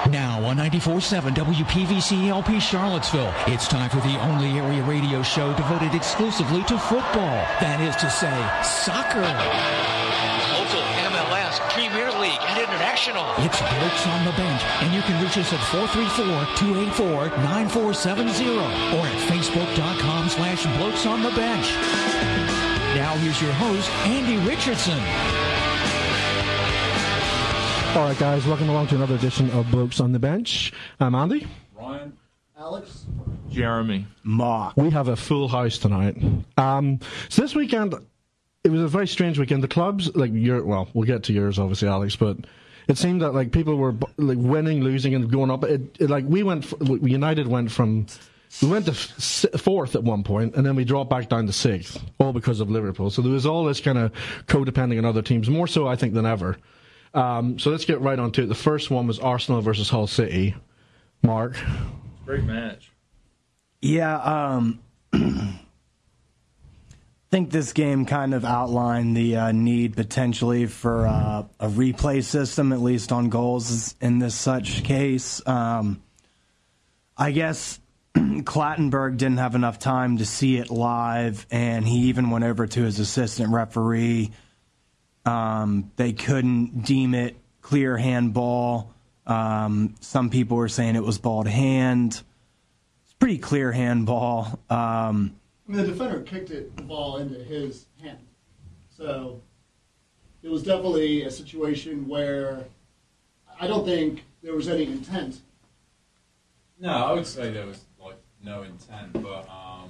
Now on 94.7 WPVC LP Charlottesville, it's time for the only area radio show devoted exclusively to football. That is to say, soccer. Local MLS, Premier League, and International. It's Blokes on the Bench, and you can reach us at 434-284-9470 or at facebook.com/Blokes on the Bench. Now here's your host, Andy Richardson. All right, guys, welcome along to another edition of Blokes on the Bench. I'm Andy. Ryan. Alex. Jeremy. Mark. We have a full house tonight. So this weekend, it was a very strange weekend. The clubs, we'll get to yours, obviously, Alex, but it seemed that, people were, winning, losing, and going up. United went to fourth at one point, and then we dropped back down to sixth, all because of Liverpool. So there was all this kind of codepending on other teams, more so, I think, than ever. So let's get right on to it. The first one was Arsenal versus Hull City. Mark? Great match. Yeah, I think this game kind of outlined the need potentially for a replay system, at least on goals in this such case. I guess Clattenburg didn't have enough time to see it live, and he even went over to his assistant referee. They couldn't deem it clear handball. Some people were saying it was ball to hand. It's pretty clear handball. The defender kicked the ball into his hand. So it was definitely a situation where I don't think there was any intent. No, I would say there was no intent, but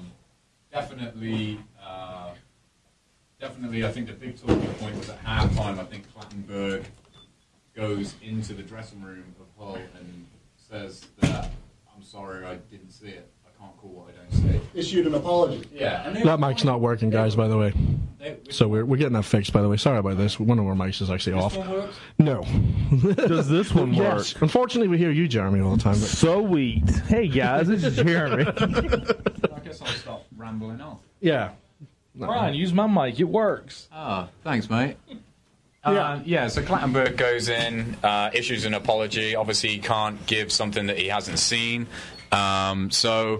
definitely. Definitely, I think the big talking point was at halftime. I think Clattenburg goes into the dressing room of Hull and says that, I'm sorry, I didn't see it. I can't call what I don't see. Issued an apology. Yeah. That mic's not working, guys, by the way. So we're getting that fixed, by the way. Sorry about this. One of our mics is actually off. This one works? No. Does this one work? Yes. Unfortunately, we hear you, Jeremy, all the time. But... Sweet. Hey, guys, this is Jeremy. I guess I'll stop rambling off. Yeah. Brian, use my mic. It works. Oh, thanks, mate. So Clattenburg goes in, issues an apology. Obviously, he can't give something that he hasn't seen. And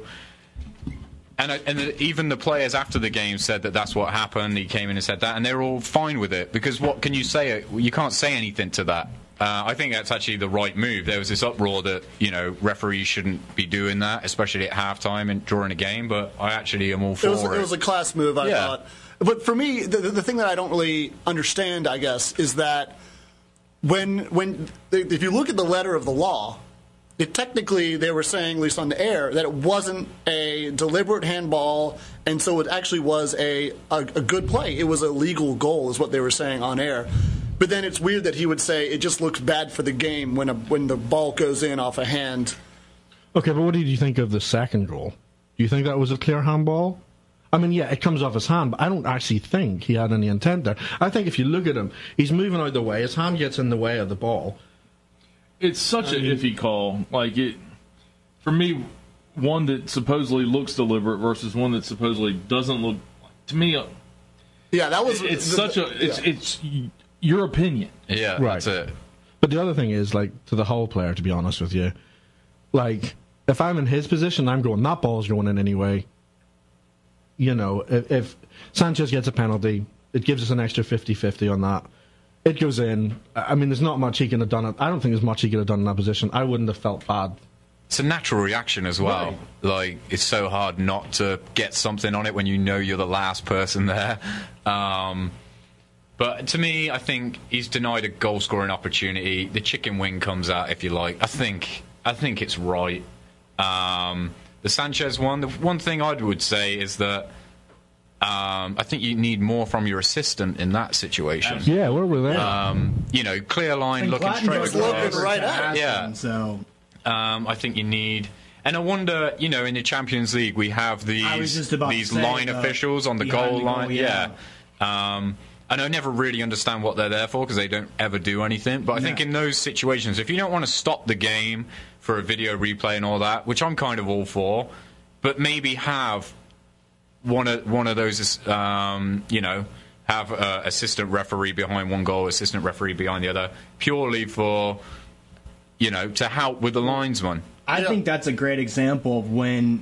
even the players after the game said that that's what happened. He came in and said that, and they're all fine with it. Because what can you say? You can't say anything to that. I think that's actually the right move. There was this uproar that, referees shouldn't be doing that, especially at halftime and during a game, but I actually am all for it. It was a class move, I thought. But for me, the thing that I don't really understand, I guess, is that if you look at the letter of the law, technically they were saying, at least on the air, that it wasn't a deliberate handball, and so it actually was a good play. It was a legal goal, is what they were saying on air. But then it's weird that he would say it just looks bad for the game when the ball goes in off a hand. Okay, but what did you think of the second goal? Do you think that was a clear handball? I mean, yeah, it comes off his hand, but I don't actually think he had any intent there. I think if you look at him, he's moving out of the way. His hand gets in the way of the ball. It's such an iffy call. For me, one that supposedly looks deliberate versus one that supposedly doesn't look. To me, yeah, that was. It's your opinion. Yeah, right. That's it. But the other thing is, to the Hull player, to be honest with you, if I'm in his position, I'm going, that ball's going in anyway. If Sanchez gets a penalty, it gives us an extra 50-50 on that. It goes in. I mean, there's not much he could have done. I don't think there's much he could have done in that position. I wouldn't have felt bad. It's a natural reaction as well. Right. It's so hard not to get something on it when you know you're the last person there. But to me, I think he's denied a goal-scoring opportunity. The chicken wing comes out, if you like. I think it's right. The Sanchez one, the one thing I would say is that I think you need more from your assistant in that situation. Yeah, where were they? Clear line, looking straight across. Right at yeah. So I think you need... And I wonder, in the Champions League, we have these line officials on the goal line. Yeah. And I never really understand what they're there for because they don't ever do anything. But I think in those situations, if you don't want to stop the game for a video replay and all that, which I'm kind of all for, but maybe have one of those, have assistant referee behind one goal, assistant referee behind the other, purely for to help with the linesman. I think that's a great example of when,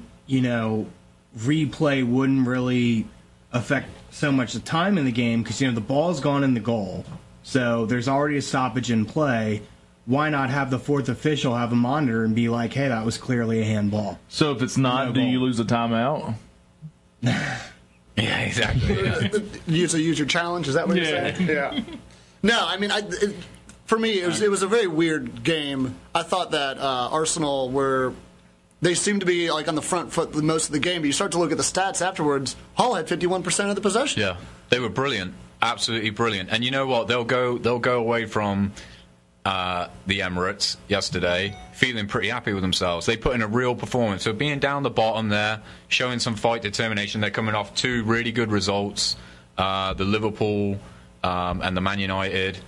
replay wouldn't really affect so much the time in the game because, the ball's gone in the goal. So there's already a stoppage in play. Why not have the fourth official have a monitor and be like, hey, that was clearly a handball? So if it's not, do you lose a timeout? Yeah, exactly. Yeah. Use your challenge. Is that what you're saying? Yeah. No, I mean, for me, it was a very weird game. I thought that Arsenal they seemed to be like on the front foot most of the game. But you start to look at the stats afterwards. Hull had 51% of the possession. Yeah, they were brilliant, absolutely brilliant. And you know what? They'll go away from the Emirates yesterday feeling pretty happy with themselves. They put in a real performance. So being down the bottom there, showing some fight determination. They're coming off 2 really good results, the Liverpool and the Man United.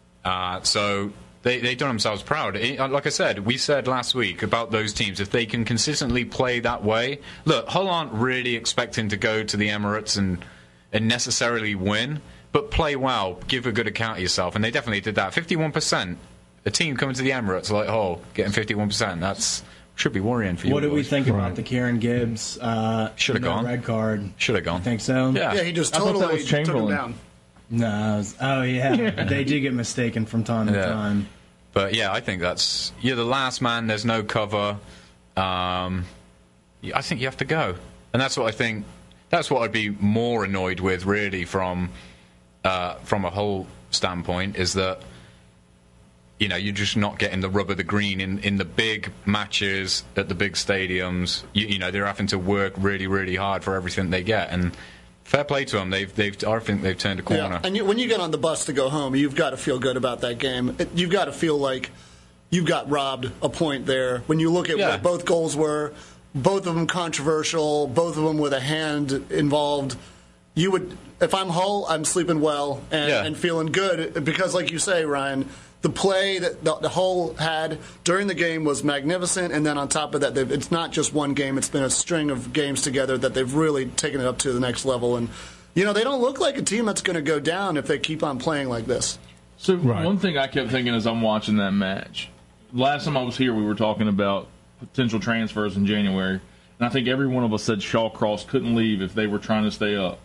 So they've done themselves proud. Like I said, we said last week about those teams, if they can consistently play that way. Look, Hull aren't really expecting to go to the Emirates and necessarily win, but play well, give a good account of yourself, and they definitely did that. 51%, a team coming to the Emirates like Hull, getting 51%, that's should be worrying for you. What do we think about the Kieran Gibbs should have gone red card? Should have gone. Think so? Yeah, he just totally took him down. No, they do get mistaken from time to time. But yeah, I think you're the last man. There's no cover. I think you have to go, and that's what I think. That's what I'd be more annoyed with, really, from a whole standpoint, is that you're just not getting the rub of the green in the big matches at the big stadiums. They're having to work really, really hard for everything they get, and fair play to them. I think they've turned a corner. Yeah. And when you get on the bus to go home, you've got to feel good about that game. You've got to feel like you've got robbed a point there. When you look at what both goals were, both of them controversial, both of them with a hand involved, you would. If I'm Hull, I'm sleeping well and feeling good because, like you say, Ryan, the play that the Hull had during the game was magnificent, and then on top of that, it's not just one game. It's been a string of games together that they've really taken it up to the next level. And, they don't look like a team that's going to go down if they keep on playing like this. So one thing I kept thinking as I'm watching that match, last time I was here, we were talking about potential transfers in January, and I think every one of us said Shawcross couldn't leave if they were trying to stay up.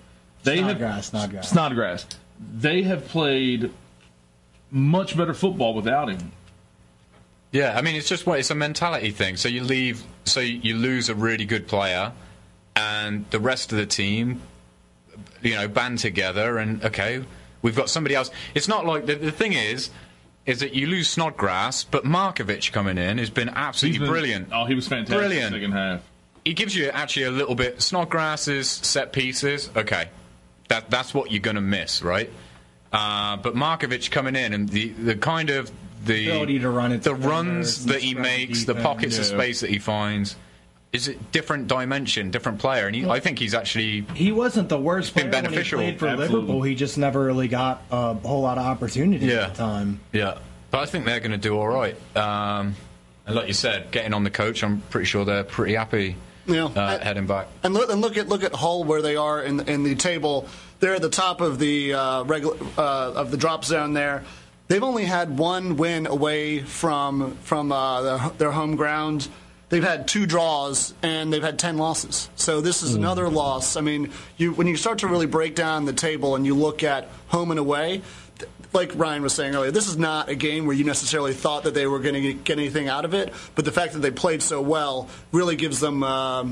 Snodgrass. They have played much better football without him. Yeah, I mean, it's a mentality thing. So you lose a really good player, and the rest of the team, band together, and okay, we've got somebody else. It's not like the thing is that you lose Snodgrass, but Markovic coming in has been absolutely brilliant. Oh, he was fantastic. Brilliant. In the second half. He gives you actually a little bit. Snodgrass's set pieces, okay, that's what you're going to miss, right? But Markovic coming in and the kind of the ability to run it, the runs that he makes, the pockets of space that he finds, is a different dimension, different player, and I think he wasn't the worst player when he played for Liverpool. He just never really got a whole lot of opportunity at the time. Yeah, but I think they're going to do all right. And like you said, getting on the coach, I'm pretty sure they're pretty happy heading back. And look at Hull where they are in the table. They're at the top of the of the drop zone there. They've only had one win away from their home ground. They've had 2 draws and they've had 10 losses. So this is another loss. I mean, when you start to really break down the table and you look at home and away, like Ryan was saying earlier, this is not a game where you necessarily thought that they were going to get anything out of it. But the fact that they played so well really gives them,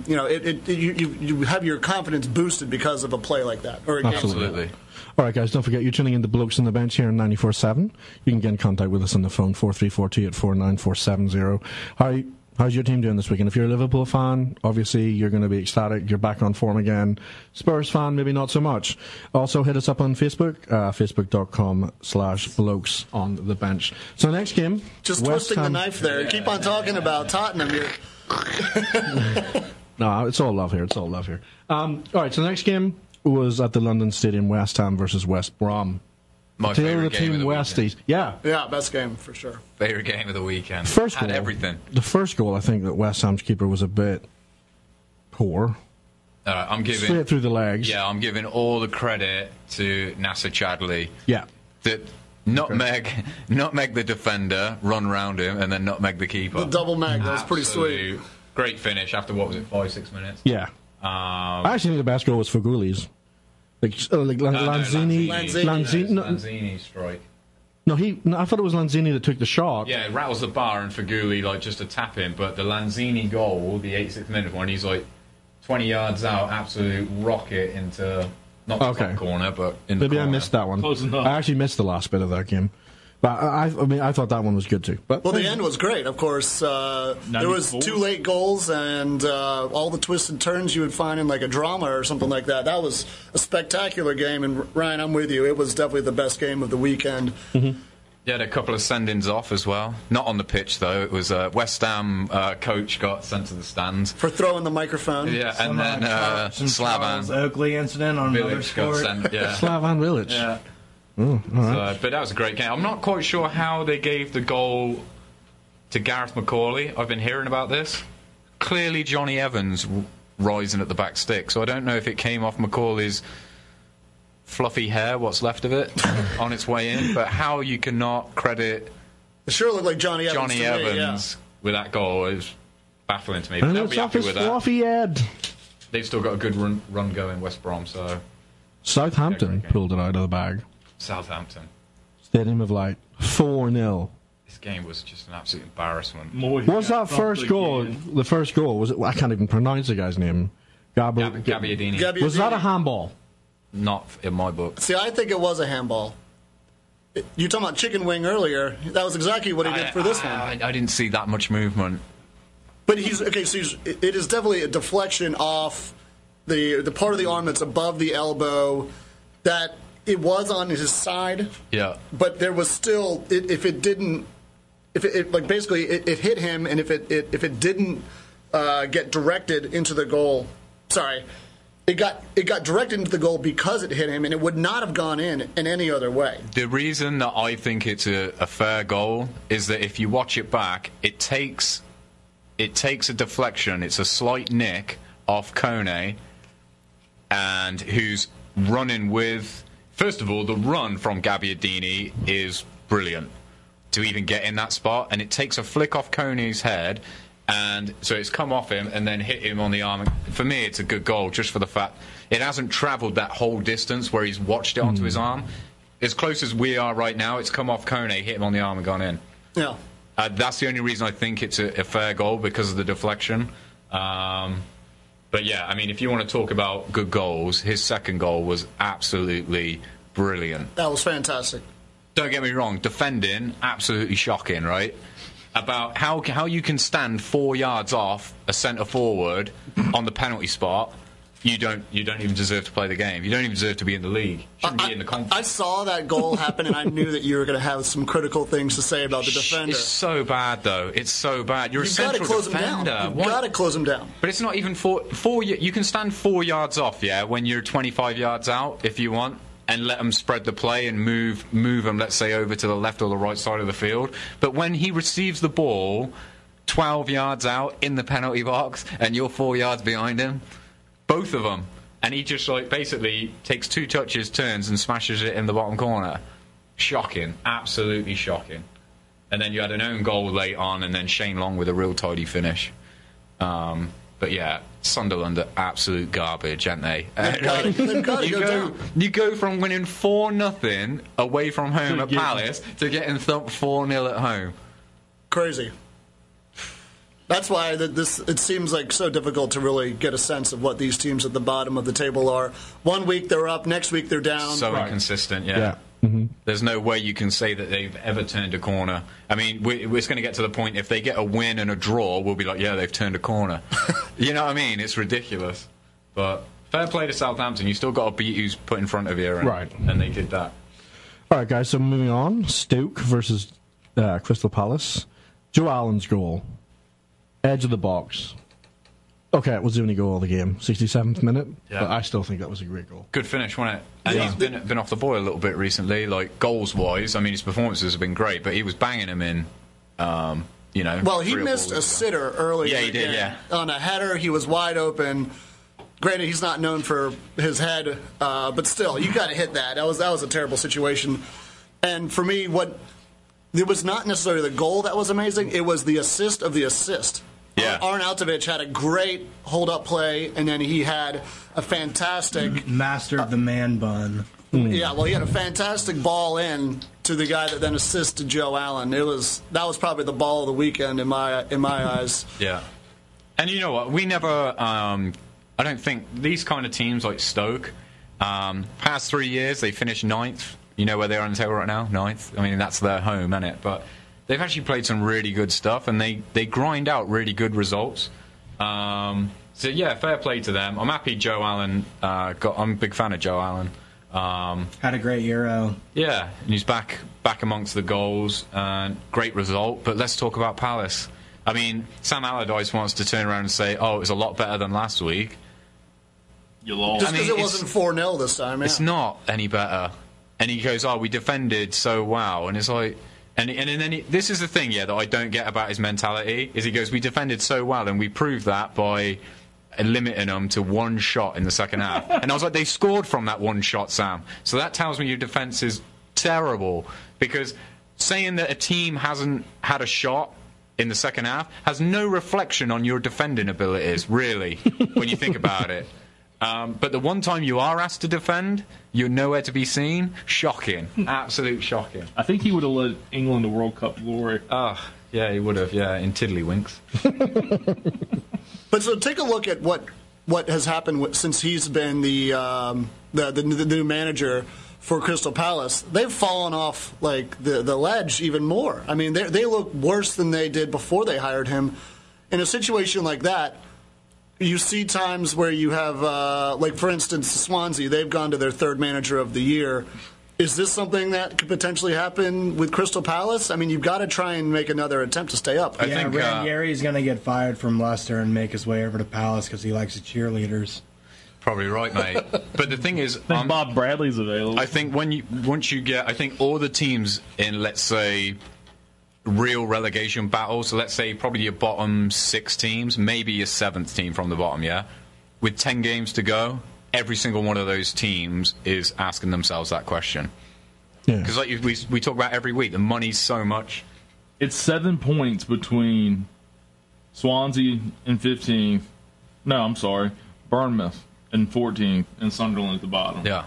you have your confidence boosted because of a play like that. Or a game. Absolutely. All right, guys, don't forget, you're tuning in to Blokes on the Bench here on 94.7. You can get in contact with us on the phone, 434-284-9470. How's your team doing this weekend? If you're a Liverpool fan, obviously you're going to be ecstatic. You're back on form again. Spurs fan, maybe not so much. Also, hit us up on Facebook, facebook.com/blokes on the bench. So next game, just twisting the knife there. Yeah. Keep on talking about Tottenham here. No, it's all love here. It's all love here. All right, so the next game was at the London Stadium, West Ham versus West Brom. My favorite game of the weekend. Yeah, best game for sure. Favorite game of the weekend. First goal, everything. The first goal, I think that West Ham's keeper was a bit poor. I'm giving straight through the legs. Yeah, I'm giving all the credit to Nasser Chadli. Yeah, that Nutmeg the defender, run round him, and then nutmeg the keeper. The double mag, that was pretty sweet. Great finish after, what was it, 5-6 minutes? Yeah. I actually think the best goal was Fagouli's. Lanzini strike. No, I thought it was Lanzini that took the shot. Yeah, it rattles the bar and Fagouli just to tap him. But the Lanzini goal, the 86th minute one, he's 20 yards out, absolute rocket into not the top corner, but in the corner. Maybe I missed that one. Close enough. I actually missed the last bit of that game. But I thought that one was good too. But the end was great. Of course, there was 2 late goals and all the twists and turns you would find in like a drama or something like that. That was a spectacular game. And Ryan, I'm with you. It was definitely the best game of the weekend. Mm-hmm. You had a couple of send-ins off as well. Not on the pitch though. It was West Ham coach got sent to the stands for throwing the microphone. Yeah, and then Slavan Oakley incident on another sport. Slavan Village. Yeah. Oh, all right. But that was a great game. I'm not quite sure how they gave the goal to Gareth McCauley. I've been hearing about this. Clearly Johnny Evans rising at the back stick, so I don't know if it came off McCauley's fluffy hair, what's left of it, on its way in, but how you cannot credit it sure looked like Johnny Evans with that goal is baffling to me. But they'll be happy with that. Fluffy head. They've still got a good run going, West Brom, so... Southampton pulled it out of the bag. Southampton. Stadium of Light. 4-0. This game was just an absolute embarrassment. Was that first goal? The first goal was it? I can't even pronounce the guy's name. Gabbiadini. Was that a handball? Not in my book. See, I think it was a handball. You talking about chicken wing earlier? That was exactly what he did for this one. I didn't see that much movement. But he's okay. So it is definitely a deflection off the part of the arm that's above the elbow. That it was on his side. Yeah. But there was still if it hit him, and if it didn't get directed into the goal. Sorry. It got directed into the goal because it hit him, and it would not have gone in any other way. The reason that I think it's a fair goal is that if you watch it back, it takes a deflection. It's a slight nick off Kone, and who's running with... First of all, the run from Gabbiadini is brilliant to even get in that spot, and it takes a flick off Kone's head, and so it's come off him and then hit him on the arm. For me, it's a good goal just for the fact it hasn't travelled that whole distance where he's watched it onto his arm. As close as we are right now, it's come off Kone, hit him on the arm and gone in. Yeah. That's the only reason I think it's a fair goal, because of the deflection. But yeah, I mean, if you want to talk about good goals, his second goal was absolutely brilliant. That was fantastic. Don't get me wrong, defending, absolutely shocking, right? About how you can stand 4 yards off a centre forward on the penalty spot. You don't even deserve to play the game. You don't even deserve to be in the league. You shouldn't be in the conference. I saw that goal happen, and I knew that you were going to have some critical things to say about the defender. It's so bad, though. It's so bad. You've a central defender. You've got to close him down. But it's not even four. You can stand 4 yards off, yeah, when you're 25 yards out, if you want, and let them spread the play and move them, let's say, over to the left or the right side of the field. But when he receives the ball 12 yards out in the penalty box, and you're 4 yards behind him, both of them, and he just basically takes 2 touches, turns, and smashes it in the bottom corner. Shocking, absolutely shocking. And then you had an own goal late on, and then Shane Long with a real tidy finish. But yeah, Sunderland are absolute garbage, aren't they? They've got to go down. You go from winning 4-0 away from home at Palace to getting thumped 4-0 at home. Crazy. That's why it seems like so difficult to really get a sense of what these teams at the bottom of the table are. 1 week they're up, next week they're down. So inconsistent, yeah. Mm-hmm. There's no way you can say that they've ever turned a corner. I mean, we're going to get to the point, if they get a win and a draw, we'll be like, yeah, they've turned a corner. You know what I mean? It's ridiculous. But fair play to Southampton. You still got to beat who's put in front of you. And they did that. All right, guys, so moving on. Stoke versus Crystal Palace. Joe Allen's goal. Edge of the box. Okay, it was the only goal of the game, 67th minute, but I still think that was a great goal. Good finish, wasn't it? And he's been off the boil a little bit recently, like goals-wise. I mean, his performances have been great, but he was banging them in, you know. Well, he missed a sitter earlier. Yeah, he did, On a header, he was wide open. Granted, he's not known for his head, but still, you got to hit that. That was a terrible situation. And for me, it was not necessarily the goal that was amazing. It was the assist of the assist. Yeah. Arnautovic had a great hold-up play, and then he had a fantastic... Master of the man bun. Yeah, well, he had a fantastic ball in to the guy that then assisted Joe Allen. That was probably the ball of the weekend in my eyes. Yeah. And you know what? We never... I don't think these kind of teams like Stoke, past 3 years, they finished 9th. You know where they are on the table right now? 9th. I mean, that's their home, isn't it? But they've actually played some really good stuff, and they grind out really good results. So, yeah, fair play to them. I'm happy Joe Allen I'm a big fan of Joe Allen. Had a great Euro. Yeah, and he's back amongst the goals. Great result. But let's talk about Palace. I mean, Sam Allardyce wants to turn around and say, oh, it was a lot better than last week. You lost. Just because it wasn't 4-0 this time, yeah. It's not any better. And he goes, oh, we defended so well. And it's like... And then this is the thing, yeah, that I don't get about his mentality, is he goes, we defended so well, and we proved that by limiting them to one shot in the second half. And I was like, they scored from that one shot, Sam. So that tells me your defence is terrible. Because saying that a team hasn't had a shot in the second half has no reflection on your defending abilities, really, when you think about it. But the one time you are asked to defend, you're nowhere to be seen. Shocking. Absolute shocking. I think he would have led England to World Cup glory. Oh, yeah, he would have, yeah, in tiddlywinks. But so take a look at what has happened since he's been the new manager for Crystal Palace. They've fallen off like the ledge even more. I mean, they look worse than they did before they hired him. In a situation like that, you see times where you have, like for instance, Swansea, they've gone to their third manager of the year. Is this something that could potentially happen with Crystal Palace? I mean, you've got to try and make another attempt to stay up. I think Ranieri's going to get fired from Leicester and make his way over to Palace because he likes the cheerleaders. Probably right, mate. But the thing is, I think Bob Bradley's available. I think once you get, I think all the teams in, let's say, real relegation battles, so let's say probably your bottom 6 teams, maybe your 7th team from the bottom, yeah? With 10 games to go, every single one of those teams is asking themselves that question. Because like we talk about every week, the money's so much. It's 7 points between Swansea in 15th. No, I'm sorry. Bournemouth in 14th and Sunderland at the bottom. Yeah.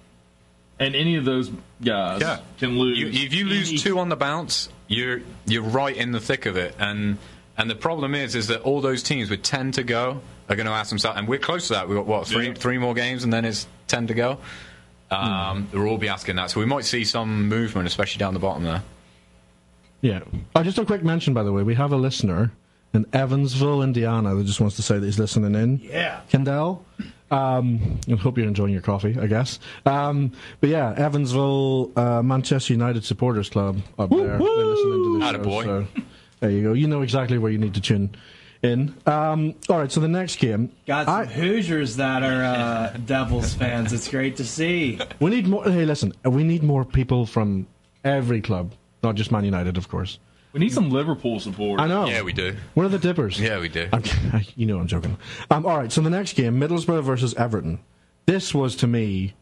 And any of those guys can lose. If you lose 2 on the bounce, you're right in the thick of it. And the problem is that all those teams with 10 to go are going to ask themselves, and we're close to that. We've got, three more games, and then it's 10 to go. They'll all be asking that. So we might see some movement, especially down the bottom there. Yeah. Just a quick mention, by the way. We have a listener in Evansville, Indiana, that just wants to say that he's listening in. Yeah. Kendall. I hope you're enjoying your coffee, I guess. But yeah, Evansville, Manchester United Supporters Club up there. They're listening to the show. So there you go. You know exactly where you need to tune in. All right, so the next game. Got some Hoosiers that are Devils fans. It's great to see. We need more. Hey, listen, we need more people from every club, not just Man United, of course. We need some Liverpool support. I know. Yeah, we do. What are the Dippers? Yeah, we do. You know I'm joking. All right, so the next game, Middlesbrough versus Everton. This was, to me,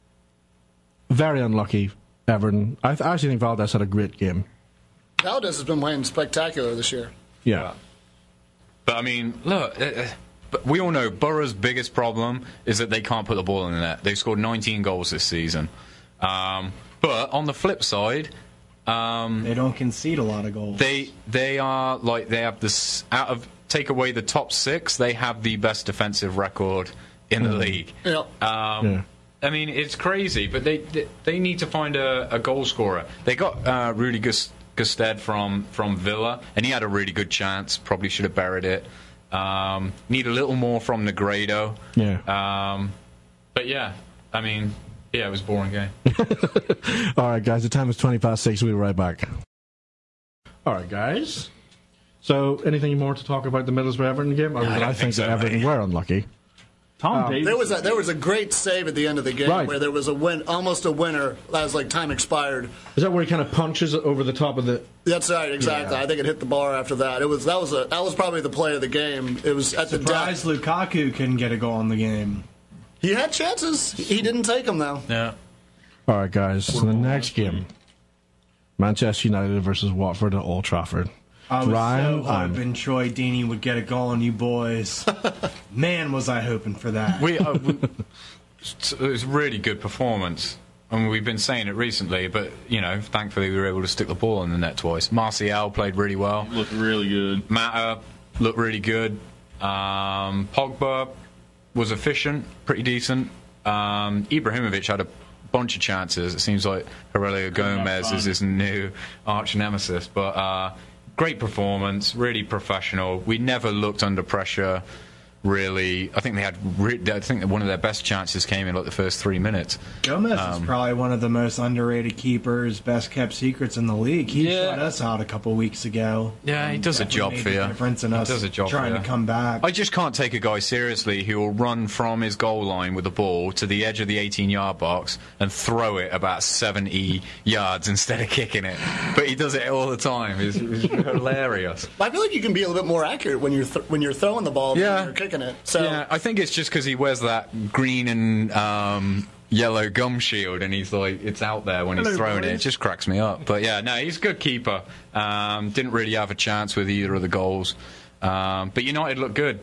very unlucky, Everton. I actually think Valdez had a great game. Valdez has been playing spectacular this year. Yeah. But, I mean, look, we all know Borough's biggest problem is that they can't put the ball in the net. They've scored 19 goals this season. But on the flip side... they don't concede a lot of goals. They are like they have this out of take away the top 6. They have the best defensive record in the league. Yeah. I mean, it's crazy, but they need to find a goal scorer. They got Rudy Gusted from Villa, and he had a really good chance. Probably should have buried it. Need a little more from Negredo. Yeah. But yeah, I mean. Yeah, it was a boring game. All right, guys, the time is 6:20. We'll be right back. All right, guys. So, anything more to talk about the Middlesbrough-Everton game? I think that Everton were unlucky. Tom Davies. There was a great save at the end of the game where there was a win, almost a winner, as like time expired. Is that where he kind of punches it over the top of the? That's right, exactly. Yeah. I think it hit the bar after that. That was probably the play of the game. It was at the surprised Lukaku couldn't get a goal in the game. He had chances. He didn't take them, though. Yeah. All right, guys. So the next game, Manchester United versus Watford at Old Trafford. I was so hoping Troy Deeney would get a goal on you boys. Man, was I hoping for that. It was a really good performance. I mean, we've been saying it recently, but, thankfully we were able to stick the ball in the net twice. Martial played really well. He looked really good. Mata looked really good. Pogba was efficient, pretty decent. Ibrahimovic had a bunch of chances. It seems like Aurelio Gomez is his new arch nemesis. But great performance, really professional. We never looked under pressure, really. I think one of their best chances came in like the first 3 minutes. Gomez is probably one of the most underrated keepers, best kept secrets in the league. He shut us out a couple weeks ago. Yeah, he does a job for you. Difference in us trying to come back. I just can't take a guy seriously who will run from his goal line with the ball to the edge of the 18-yard box and throw it about 70 yards instead of kicking it. But he does it all the time. It's hilarious. I feel like you can be a little bit more accurate when you're throwing the ball than when you're kicking it. So yeah, I think it's just because he wears that green and yellow gum shield, and he's like, it's out there when he's throwing it. It just cracks me up. But yeah, no, he's a good keeper. Didn't really have a chance with either of the goals. But United looked good.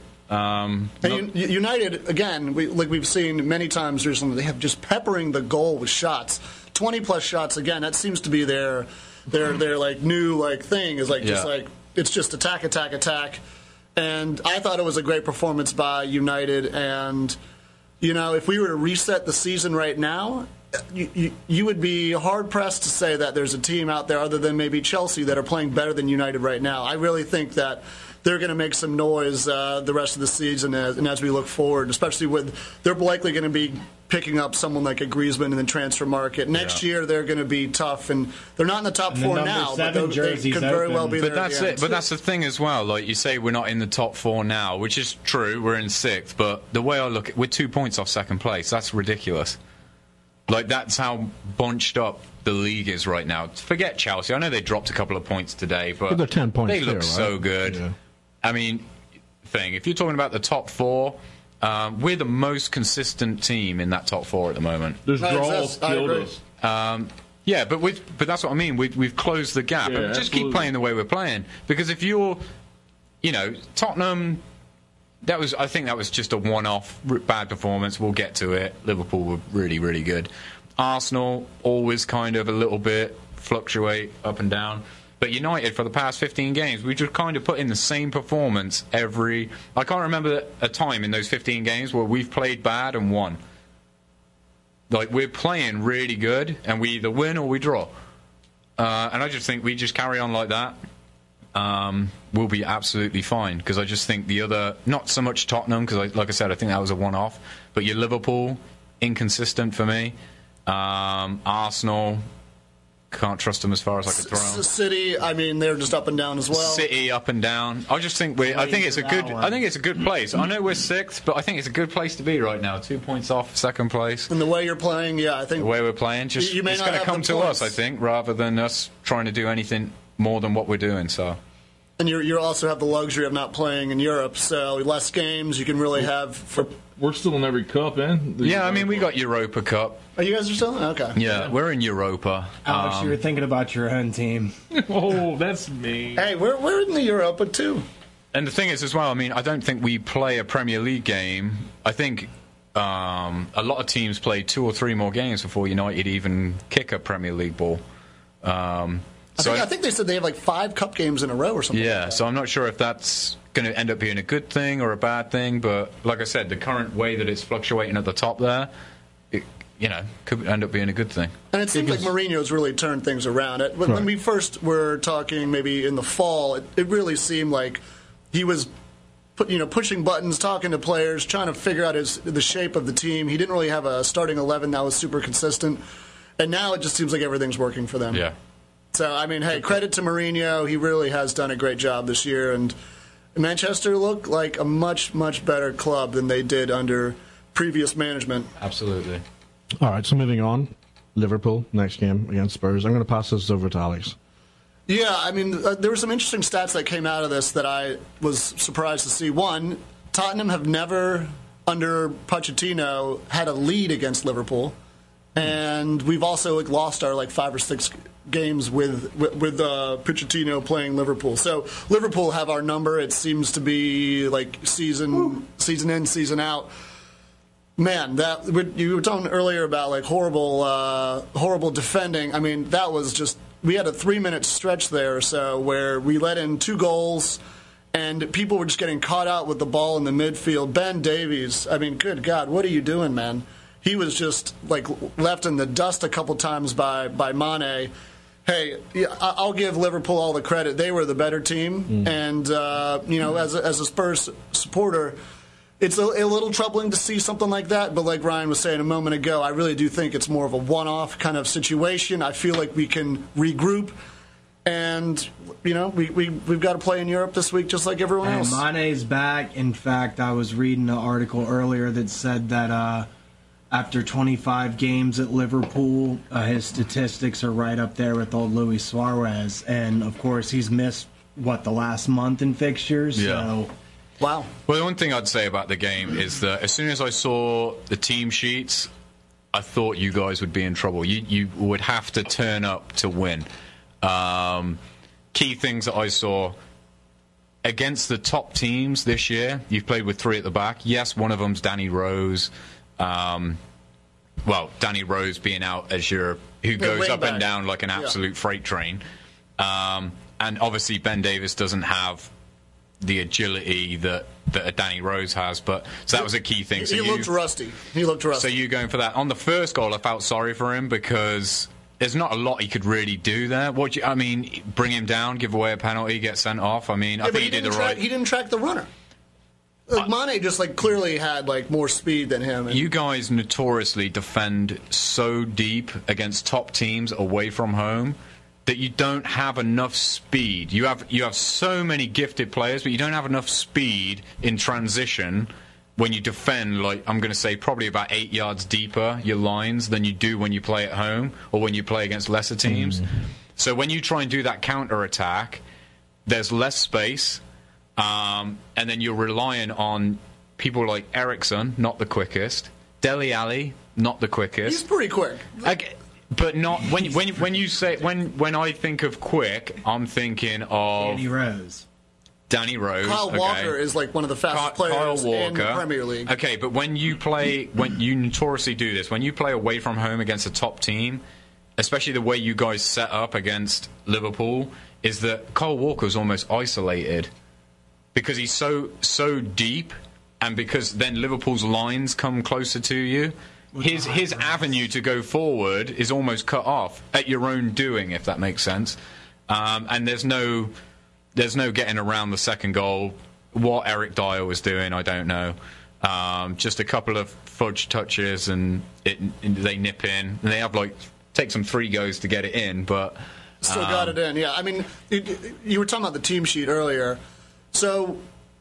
United, again, we've seen many times recently, they have just peppering the goal with shots. 20-plus shots, again, that seems to be their like new like thing, is like just like it's just attack. And I thought it was a great performance by United. And, if we were to reset the season right now, you would be hard-pressed to say that there's a team out there other than maybe Chelsea that are playing better than United right now. I really think that they're going to make some noise the rest of the season and as we look forward, especially they're likely going to be picking up someone like a Griezmann in the transfer market. Next year, they're going to be tough, and they're not in the top four now, but they could very well be there. But that's it. But that's the thing as well. Like you say, we're not in the top four now, which is true. We're in sixth, but the way I look at it, we're 2 points off second place. That's ridiculous. Like, that's how bunched up the league is right now. Forget Chelsea. I know they dropped a couple of points today, but they're 10 points they look so good. Yeah. I mean, if you're talking about the top four, we're the most consistent team in that top four at the moment. There's draws killed us. Yeah, but that's what I mean. We've closed the gap. Yeah, just keep playing the way we're playing. Because if you're, Tottenham, I think that was just a one-off bad performance. We'll get to it. Liverpool were really, really good. Arsenal always kind of a little bit fluctuate up and down. But United, for the past 15 games, we just kind of put in the same performance I can't remember a time in those 15 games where we've played bad and won. Like, we're playing really good, and we either win or we draw. And I just think we just carry on like that. We'll be absolutely fine, because I just think the other, not so much Tottenham, because like I said, I think that was a one-off, but your Liverpool, inconsistent for me. Arsenal, can't trust them as far as I could throw them. City, they're just up and down as well. City up and down. I just think I think it's a good place. I know we're sixth, but I think it's a good place to be right now. 2 points off second place. And the way you're playing, I think the way we're playing, it's going to come to us, I think, rather than us trying to do anything more than what we're doing. So. And you also have the luxury of not playing in Europe, so less games you can really have. We're still in every cup, we got Europa Cup. Oh, you guys are still? Okay. Yeah, we're in Europa. Alex, you were thinking about your own team. Oh, that's me. Hey, we're in the Europa too. And the thing is, as well, I don't think we play a Premier League game. I think a lot of teams play 2 or 3 more games before United even kick a Premier League ball. I think they said they have like 5 cup games in a row or something. Yeah, like that. So I'm not sure if that's going to end up being a good thing or a bad thing, but like I said, the current way that it's fluctuating at the top there, it could end up being a good thing. And it seems like Mourinho's really turned things around. When we first were talking maybe in the fall, it really seemed like he was pushing buttons, talking to players, trying to figure out the shape of the team. He didn't really have a starting 11 that was super consistent. And now it just seems like everything's working for them. Yeah. So, hey, credit to Mourinho. He really has done a great job this year. And Manchester look like a much, much better club than they did under previous management. Absolutely. All right, so moving on. Liverpool, next game against Spurs. I'm going to pass this over to Alex. Yeah, there were some interesting stats that came out of this that I was surprised to see. One, Tottenham have never, under Pochettino, had a lead against Liverpool. And we've also lost our 5 or 6 games with Pochettino playing Liverpool. So Liverpool have our number. It seems to be like season in, season out. Man, that you were talking earlier about like horrible defending. I mean, that was just, we had a 3-minute stretch there or so where we let in 2 goals and people were just getting caught out with the ball in the midfield. Ben Davies, I mean, good God, what are you doing, man? He was just like left in the dust a couple times by Mane. Hey, I'll give Liverpool all the credit. They were the better team, and as a Spurs supporter, it's a little troubling to see something like that. But like Ryan was saying a moment ago, I really do think it's more of a one-off kind of situation. I feel like we can regroup, and we've got to play in Europe this week just like everyone else. Mane's back. In fact, I was reading an article earlier that said that after 25 games at Liverpool, his statistics are right up there with old Luis Suarez. And, of course, he's missed, the last month in fixtures? Yeah. So. Wow. Well, the one thing I'd say about the game is that as soon as I saw the team sheets, I thought you guys would be in trouble. You would have to turn up to win. Key things that I saw against the top teams this year, you've played with 3 at the back. Yes, one of them's Danny Rose. Danny Rose being out as who goes up and down like an absolute freight train. And obviously Ben Davies doesn't have the agility that a Danny Rose has, so that was a key thing. He looked rusty. So you going for that. On the first goal, I felt sorry for him because there's not a lot he could really do there. Bring him down, give away a penalty, get sent off. I think he did the right. He didn't track the runner. Mane just clearly had more speed than him. You guys notoriously defend so deep against top teams away from home that you don't have enough speed. You have so many gifted players, but you don't have enough speed in transition when you defend, I'm going to say probably about 8 yards deeper your lines than you do when you play at home or when you play against lesser teams. So when you try and do that counter-attack, there's less space. And then you're relying on people like Ericsson, not the quickest. Dele Alli, not the quickest. He's pretty quick. But not when I think of quick, I'm thinking of Danny Rose. Kyle Walker is one of the fastest players in the Premier League. Okay, but when you notoriously do this, when you play away from home against a top team, especially the way you guys set up against Liverpool, is that Kyle Walker's almost isolated. Because he's so deep, and because then Liverpool's lines come closer to you, his avenue to go forward is almost cut off at your own doing, if that makes sense. And there's no getting around the second goal. What Eric Dyer was doing, I don't know. Just a couple of fudge touches, and they nip in. And they have take some 3 goes to get it in, but still got it in. Yeah, you were talking about the team sheet earlier. So,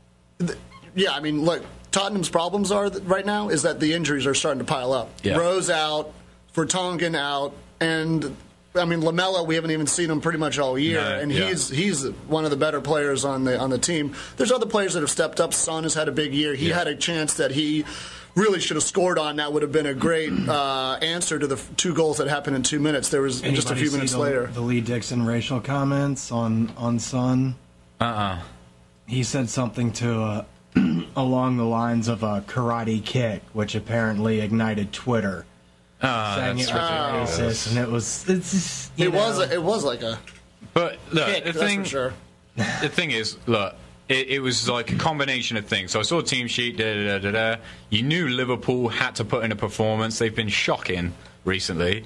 look, Tottenham's problems are right now is that the injuries are starting to pile up. Yeah. Rose out, Vertonghen out, and Lamela, we haven't even seen him pretty much all year, he's one of the better players on the team. There's other players that have stepped up. Son has had a big year. He had a chance that he really should have scored on. That would have been a great answer to the 2 goals that happened in 2 minutes. There was just a few minutes later. The Lee Dixon racial comments on Son. He said something to along the lines of a karate kick, which apparently ignited Twitter, saying it was racist, and it was like a. But look, kick, the thing is, look, it was like a combination of things. So I saw a team sheet. You knew Liverpool had to put in a performance. They've been shocking recently.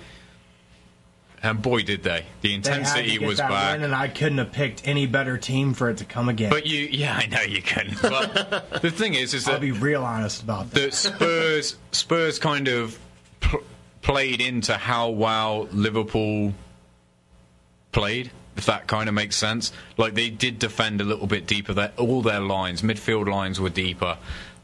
And boy, did they. The intensity was back. Win, and I couldn't have picked any better team for it to come again. But I know you couldn't. But the thing is that... I'll be real honest about that. Spurs kind of played into how well Liverpool played, if that kind of makes sense. They did defend a little bit deeper. All their lines, midfield lines, were deeper.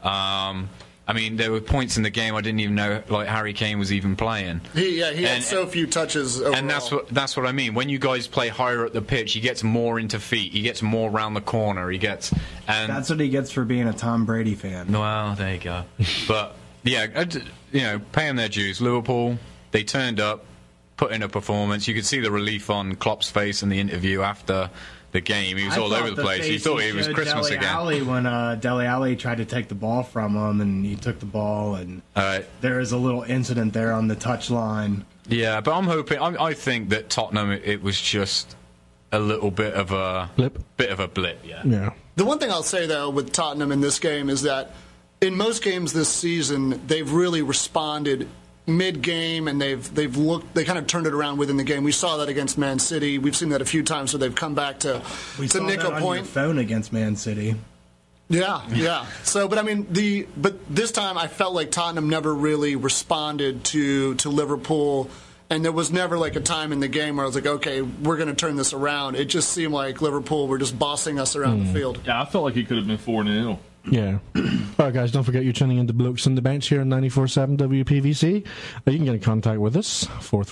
There were points in the game I didn't even know Harry Kane was even playing. He had so few touches overall. And that's what I mean. When you guys play higher up the pitch, he gets more into feet. He gets more around the corner. That's what he gets for being a Tom Brady fan. Well, there you go. But pay them their dues. Liverpool, they turned up. put in a performance. You could see the relief on Klopp's face in the interview after the game. He was all over the place. He thought it was Christmas Dele again. Alli when Dele Alli tried to take the ball from him, and he took the ball, and there was a little incident there on the touchline. Yeah, but I'm hoping. I think that Tottenham, it was just a little bit of a blip. Yeah. The one thing I'll say though with Tottenham in this game is that in most games this season they've really responded mid-game, and they kind of turned it around within the game. We saw that against Man City. We've seen that a few times where they've come back to nick a point. On your phone against Man City. Yeah. So, but this time I felt like Tottenham never really responded to Liverpool, and there was never like a time in the game where I was like, okay, we're going to turn this around. It just seemed like Liverpool were just bossing us around the field. Yeah, I felt like it could have been 4-0. Yeah. All right, guys, don't forget you're tuning into Blokes on the Bench here on 94.7 WPVC. You can get in contact with us,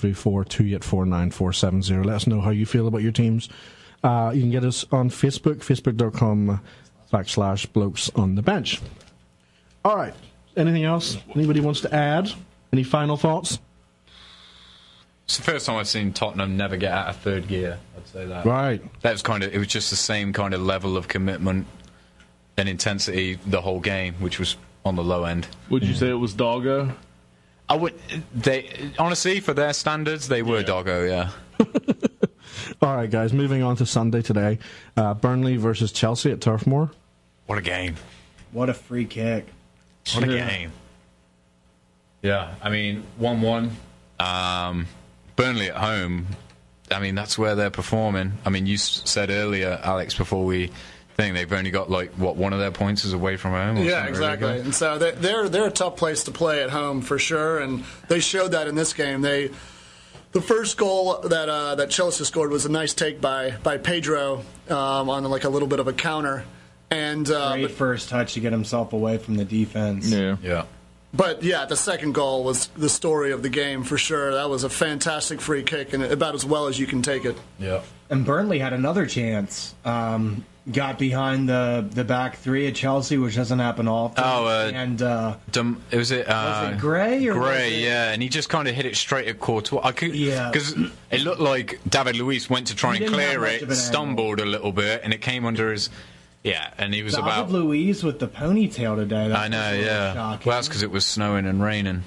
434-284-9470. Let us know how you feel about your teams. You can get us on Facebook, facebook.com/Blokes on the Bench. All right. Anything else anybody wants to add? Any final thoughts? It's the first time I've seen Tottenham never get out of third gear. I'd say that. Right. It was just the same kind of level of commitment and intensity the whole game, which was on the low end. Would you say it was doggo? I would. They honestly, for their standards, they were doggo. Yeah. All right, guys. Moving on to Sunday today, Burnley versus Chelsea at Turf Moor. What a game! What a free kick! What a game! Yeah, I mean 1-1. Burnley at home. I mean that's where they're performing. I mean you said earlier, Alex, before we. They've only got one of their points is away from home. Yeah, exactly. Really, and so they're a tough place to play at home for sure, and they showed that in this game. The first goal that Chelsea scored was a nice take by Pedro on like a little bit of a counter, and great first touch to get himself away from the defense. Yeah. But yeah, the second goal was the story of the game for sure. That was a fantastic free kick, and about as well as you can take it. Yeah. And Burnley had another chance. Got behind the back three at Chelsea, which doesn't happen often. Was it Gray? Gray, yeah, and he just kind of hit it straight at Courtois. Because it looked like David Luiz went to try and clear it, stumbled a little bit, and it came under his. Yeah, and he was David Luiz with the ponytail today. I know, yeah. Shocking. Well, that's because it was snowing and raining.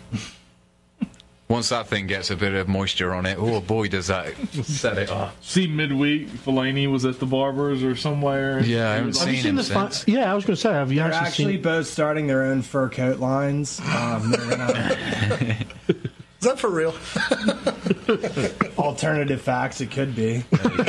Once that thing gets a bit of moisture on it, oh boy, does that set it off. See, midweek, Fellaini was at the Barber's or somewhere. Yeah, I haven't seen him since. Yeah, I was going to say, have you They're actually both starting their own fur coat lines. Is that for real? Alternative facts, it could be.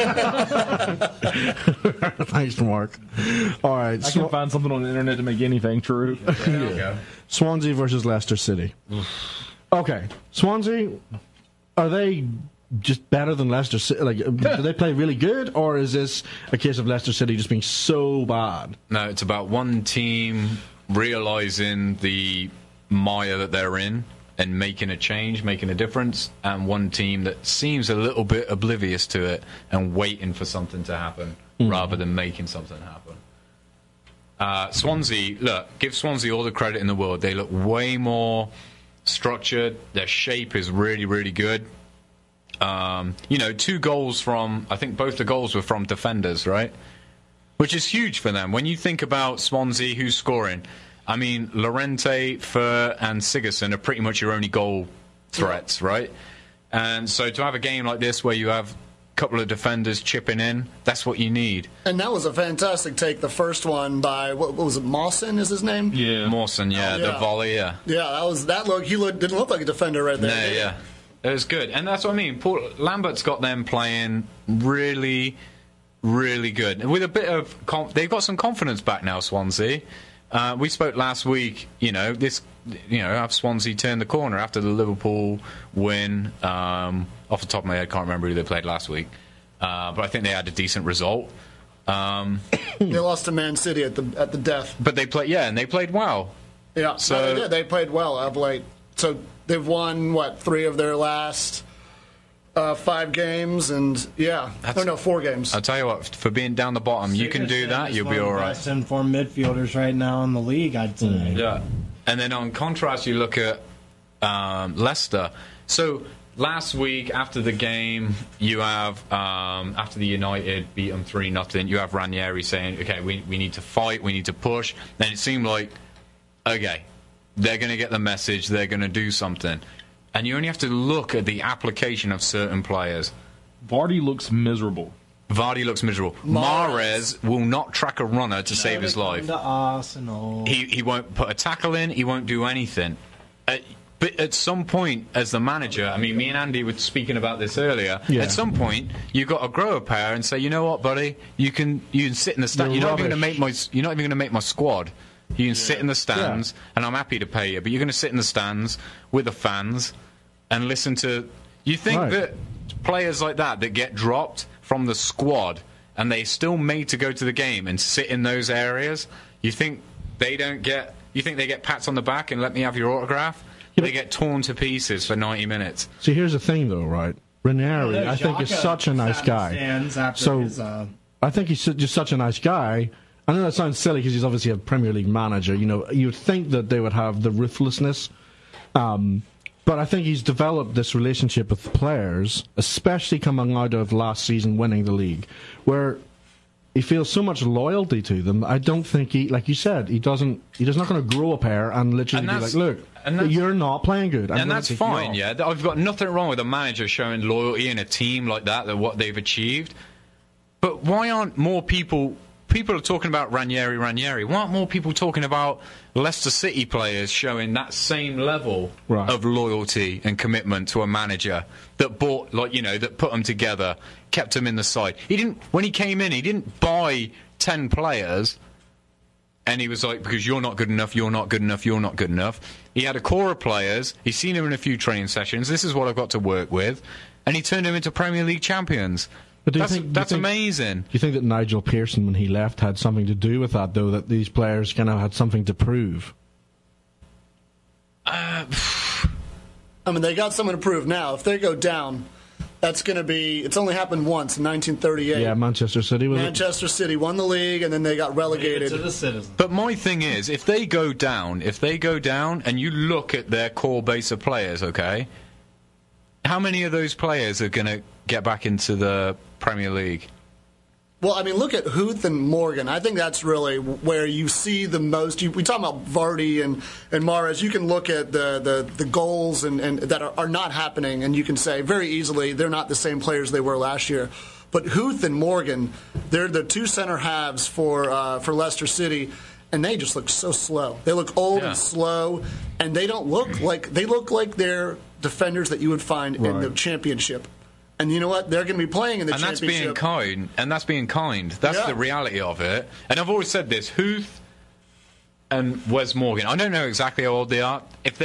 Thanks, Mark. All right. I can find something on the internet to make anything true. There you go. Swansea versus Leicester City. Okay, Swansea, are they just better than Leicester City? Like, do they play really good, or is this a case of Leicester City just being so bad? No, it's about one team realising the mire that they're in and making a change, making a difference, and one team that seems a little bit oblivious to it and waiting for something to happen rather than making something happen. Swansea, give Swansea all the credit in the world. They look way more structured. Their shape is really, really good. 2 goals from, I think both the goals were from defenders, right? Which is huge for them. When you think about Swansea, who's scoring? I mean, Llorente, Fer, and Sigurdsson are pretty much your only goal threats, right? And so to have a game like this where you have a couple of defenders chipping in, that's what you need. And that was a fantastic take, the first one by, what was it, Mawson is his name? Yeah. Mawson, the volley, yeah. Yeah, he didn't look like a defender right there. No, yeah. It was good. And that's what I mean. Lambert's got them playing really, really good. With a bit of... they've got some confidence back now, Swansea. We spoke last week, have Swansea turned the corner after the Liverpool win. Off the top of my head, I can't remember who they played last week. But I think they had a decent result. They lost to Man City at the death. But they played, and they played well. Yeah, so they did. They played well of late. So they've won, 3 of their last 5 games, and 4 games. I'll tell you what, for being down the bottom, you can do that, you'll be all right. Best informed midfielders right now in the league, I'd say. Yeah. And then on contrast, you look at Leicester. So last week after the game, you have after the United beat them 3-0, you have Ranieri saying, "Okay, we need to fight, we need to push." Then it seemed like, okay, they're going to get the message, they're going to do something, and you only have to look at the application of certain players. Vardy looks miserable. Mahrez will not track a runner to save his life. Arsenal. He won't put a tackle in. He won't do anything. But at some point, as the manager, I mean, me and Andy were speaking about this earlier. Yeah. At some point, you've got to grow a pair and say, you know what, buddy, you can sit in the stand. You're not even going to make my squad. You can sit in the stands, and I'm happy to pay you. But you're going to sit in the stands with the fans and listen to. You think that players like that get dropped from the squad and they're still made to go to the game and sit in those areas, you think they get pats on the back and let me have your autograph? They get torn to pieces for 90 minutes. See, here's the thing, though, right? Ranieri, I think, is such a nice guy. I think he's just such a nice guy. I know that sounds silly because he's obviously a Premier League manager. You know, you'd think that they would have the ruthlessness. But I think he's developed this relationship with the players, especially coming out of last season winning the league, where he feels so much loyalty to them. I don't think like you said, he's not going to grow a pair and literally be like, look, you're not playing good. And that's fine, yeah. I've got nothing wrong with a manager showing loyalty in a team like that what they've achieved. But why aren't more people are talking about Ranieri? Why aren't more people talking about Leicester City players showing that same level of loyalty and commitment to a manager that that put them together, kept them in the side? When he came in, he didn't buy 10 players and he was like, because you're not good enough, you're not good enough, you're not good enough. He had a core of players, he's seen them in a few training sessions, this is what I've got to work with, and he turned them into Premier League champions. But that's amazing. Do you think that Nigel Pearson, when he left, had something to do with that, though, that these players kind of had something to prove? I mean, they got something to prove now. If they go down, that's going to be... It's only happened once in 1938. Yeah, Manchester City won the league, and then they got relegated. To the Citizens. But my thing is, if they go down, and you look at their core base of players, okay, how many of those players are going to get back into the Premier League? Well, I mean, look at Huth and Morgan. I think that's really where you see the most. We talk about Vardy and Mahrez. You can look at the goals and that are not happening, and you can say very easily they're not the same players they were last year. But Huth and Morgan, they're the two center halves for Leicester City, and they just look so slow. They look old and slow, and they don't look like they're defenders that you would find in the Championship. And you know what? They're going to be playing in the Championship. And that's being kind. That's the reality of it. And I've always said this: Huth and Wes Morgan. I don't know exactly how old they are.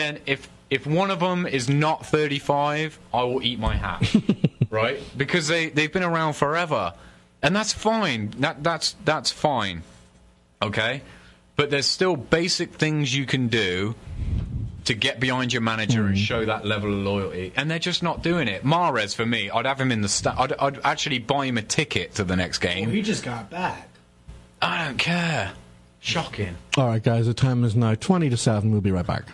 If one of them is not 35, I will eat my hat, right? Because they've been around forever, and that's fine. That's fine, okay. But there's still basic things you can do to get behind your manager and show that level of loyalty, and they're just not doing it. Mahrez, for me, I'd have him in the I'd actually buy him a ticket to the next game. Well, he just got back. I don't care. Shocking. All right, guys, the time is now 20-7. We'll be right back.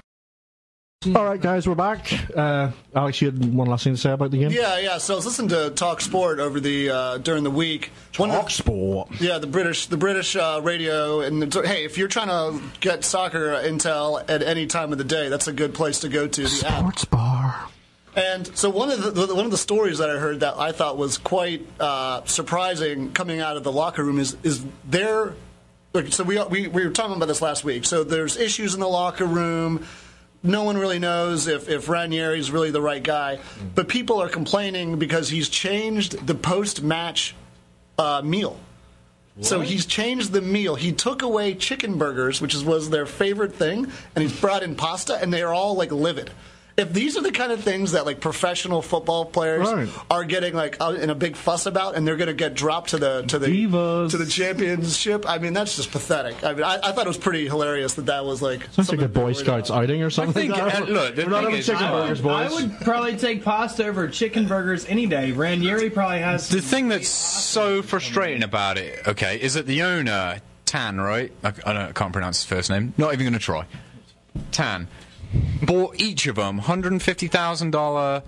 All right, guys, we're back. Alex, you had one last thing to say about the game? Yeah. So I was listening to Talk Sport over during the week. Talk Sport. Yeah, the British radio. And hey, if you're trying to get soccer intel at any time of the day, that's a good place to go to. The Sports bar. And so one of the stories that I heard that I thought was quite surprising coming out of the locker room is there. So we were talking about this last week. So there's issues in the locker room. No one really knows if Ranieri is really the right guy, but people are complaining because he's changed the post-match meal. What? So he's changed the meal. He took away chicken burgers, which was their favorite thing, and he's brought in pasta, and they are all like livid. If these are the kind of things that like professional football players are getting like in a big fuss about, and they're going to get dropped to the championship, I mean that's just pathetic. I mean I thought it was pretty hilarious that was like sounds like a Boy Scouts outing or something. Look, we're not having chicken burgers, boys. I would probably take pasta over chicken burgers any day. Ranieri probably has. The thing that's so frustrating about it, okay, is that the owner Tan, right? I can't pronounce his first name. Not even going to try. Tan. bought each of them $150,000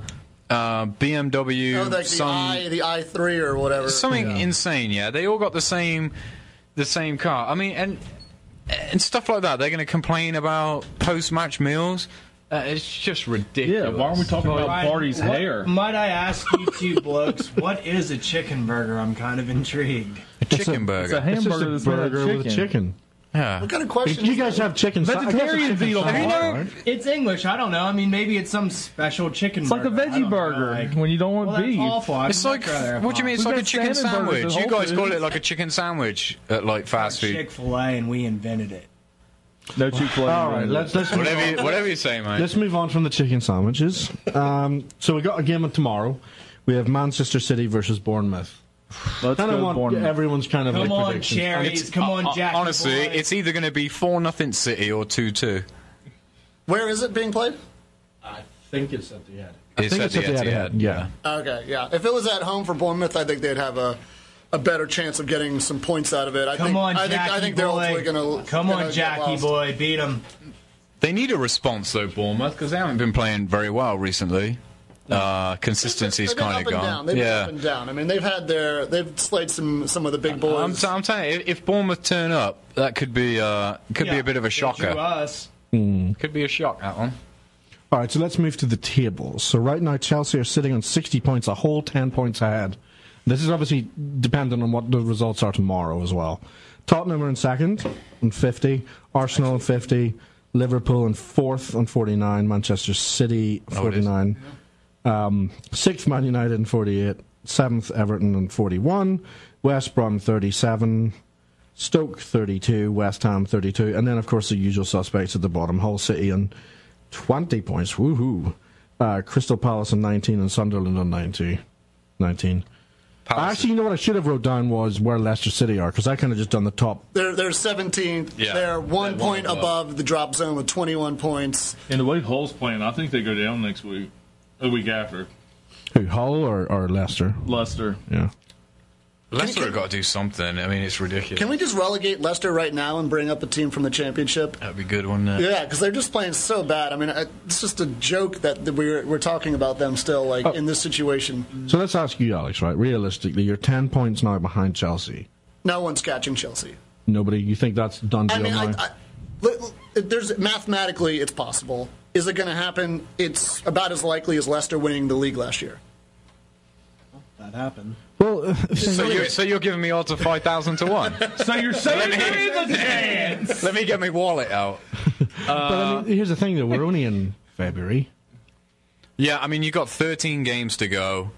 BMW. Oh, like the i3 or whatever. Something insane. Yeah, they all got the same car. I mean, and stuff like that. They're going to complain about post-match meals. It's just ridiculous. Yeah, why aren't we talking about Party's hair? Might I ask you two blokes, what is a chicken burger? I'm kind of intrigued. A chicken burger. It's a hamburger It's just a burger with chicken. Yeah. What kind of question? You guys have chicken. Vegetarians eat them. It's English. I don't know. I mean, maybe it's some special chicken It's like burger. a veggie burger when you don't want beef. That's awful. It's like, what do you mean? It's like a chicken sandwich. You guys call it like a chicken sandwich at like fast food. Chick-fil-A, and we invented it. No Chick-fil-A. All right, let's whatever you say, mate. Let's move on from the chicken sandwiches. So we got a game tomorrow. We have Manchester City versus Bournemouth. Let's kind of go want Bournemouth. Everyone's kind of Come like on, predictions. Cherries. Come on, Jack. Honestly, it's either going to be 4-0 City or 2-2. Where is it being played? I think it's at the Etihad. It's at the Etihad. Yeah. Okay, yeah. If it was at home for Bournemouth, I think they'd have a better chance of getting some points out of it. I think they're ultimately going to. Come on, Jackie boy, beat them. They need a response though, Bournemouth, because they haven't been playing very well recently. Consistency's kind of gone. They've been up and down. I mean, they've slayed some of the big boys. I'm telling you, if Bournemouth turn up, that could be a bit of a shocker. Could be a shock, that one. All right, so let's move to the tables. So right now, Chelsea are sitting on 60 points, a whole 10 points ahead. This is obviously dependent on what the results are tomorrow as well. Tottenham are in second on 50, Arsenal on 50, Liverpool in fourth on 49, Manchester City 49, sixth Man United in 48, seventh Everton in 41, West Brom 37, Stoke 32, West Ham 32, and then of course the usual suspects at the bottom, Hull City on 20 points, woohoo! Crystal Palace on 19 and Sunderland on 19. Actually, you know what I should have wrote down was where Leicester City are, because I kind of just done the top. They're 17th. Yeah. They're 1 point above the drop zone with 21 points. And the way Hull's playing, I think they go down next week, the week after. Who, Hull or Leicester? Leicester. Yeah. Leicester have got to do something. I mean, it's ridiculous. Can we just relegate Leicester right now and bring up a team from the Championship? That'd be good, wouldn't it? Yeah, because they're just playing so bad. I mean, it's just a joke that we're talking about them still, in this situation. So let's ask you, Alex, right? Realistically, you're 10 points now behind Chelsea. No one's catching Chelsea. Nobody? You think that's done deal now? There's mathematically, it's possible. Is it going to happen? It's about as likely as Leicester winning the league last year. That happened. Well, so you're giving me odds of 5,000 to 1. So you're saying there is a chance. Let me get my wallet out. But I mean, here's the thing, though. We're only in February. Yeah, I mean, you got 13 games to go.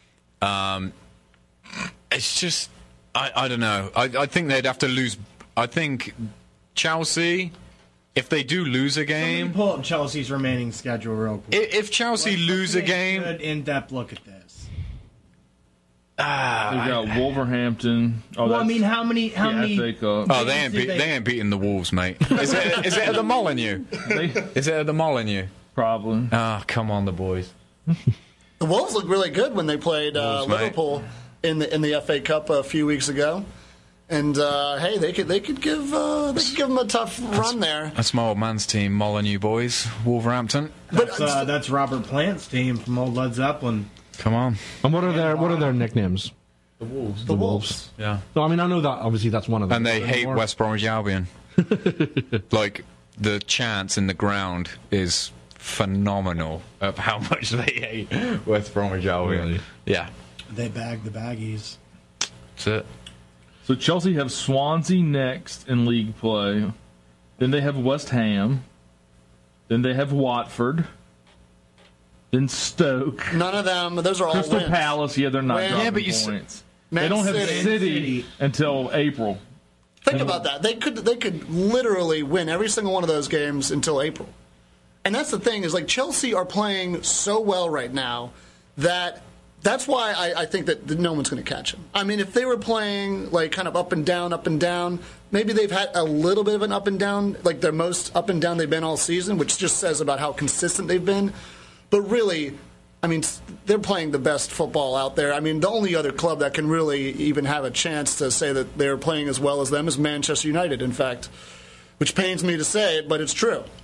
It's just, I don't know. I think they'd have to lose. I think Chelsea, if they do lose a game, pull up Chelsea's remaining schedule real quick. If Chelsea lose a game, good in-depth look at this. They've got Wolverhampton. Well, I mean, how many? FA Cup. Oh, they ain't beating the Wolves, mate. Is it at the Molineux? Is it at the Molineux? Probably. Ah, come on, the boys. The Wolves looked really good when they played Liverpool in the FA Cup a few weeks ago, and hey, they could give them a tough run there. That's my old man's team, Molineux boys, Wolverhampton. That's Robert Plant's team from old Led Zeppelin. Come on. And what are their nicknames? The Wolves. Yeah. So, I mean, I know that obviously that's one of them. And they hate West Bromwich Albion. Like, the chants in the ground is phenomenal of how much they hate West Bromwich Albion. Really? Yeah. They bag the baggies. That's it. So Chelsea have Swansea next in league play. Then they have West Ham. Then they have Watford. Then Stoke. None of them. Those are all Crystal wins. Palace. Yeah, they're not dropping Yeah, but points. They don't have City until April. Think about that. They could literally win every single one of those games until April. And that's the thing is Chelsea are playing so well right now that's why I think that no one's going to catch them. I mean, if they were playing kind of up and down, maybe they've had a little bit of an up and down, like their most up and down they've been all season, which just says about how consistent they've been. But really, I mean, they're playing the best football out there. I mean, the only other club that can really even have a chance to say that they're playing as well as them is Manchester United, in fact, which pains me to say it, but it's true.